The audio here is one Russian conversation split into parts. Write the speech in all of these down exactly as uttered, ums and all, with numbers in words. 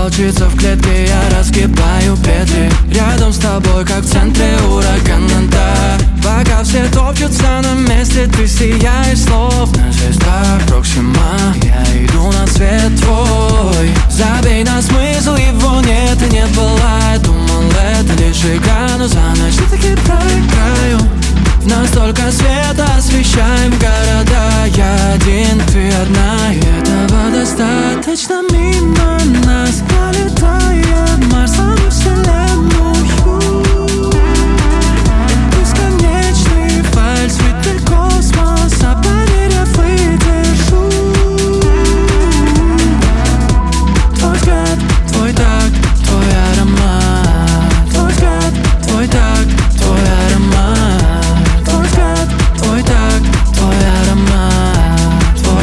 волчица в клетке, я раскидаю петли. Рядом с тобой, как в центре урагана, да. Пока все топчутся на месте, ты сияешь словно звезда Проксима. Я иду на свет твой. Забей на смысл, его нет и не бывает. Думал, это лишь игра, но за ночь все-таки проиграю. В нас только света освещаем города. Я один, ты одна, и этого достаточно. Мимо нас пролетает Марсом и вселенную. Бесконечный вальс, цветы космоса, поверь, выдержу. Твой взгляд, твой так, твой аромат. Твой взгляд, твой так, твой аромат. Твой взгляд, твой так, твой аромат. Твой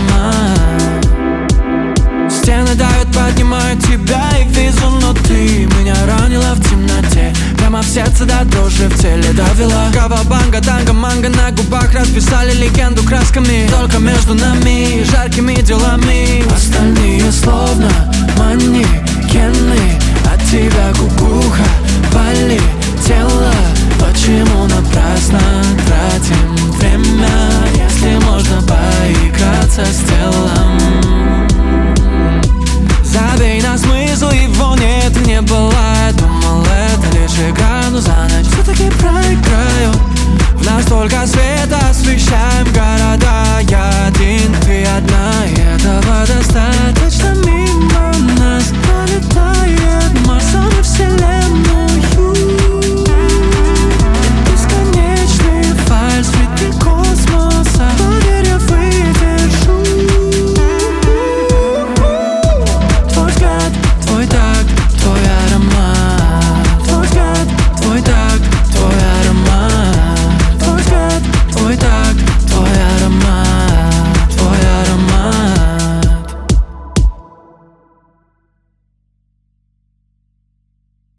аромат. Стены давят, поднимают тебя и везу, но ты меня ранила в темноте. Прямо в сердце до дрожи в теле довела. Кавабанга, танго, манго на губах расписали легенду красками. Только между нами и жаркими делами. Остальные словно манекены. От тебя кукуха полетела. Почему напрасно?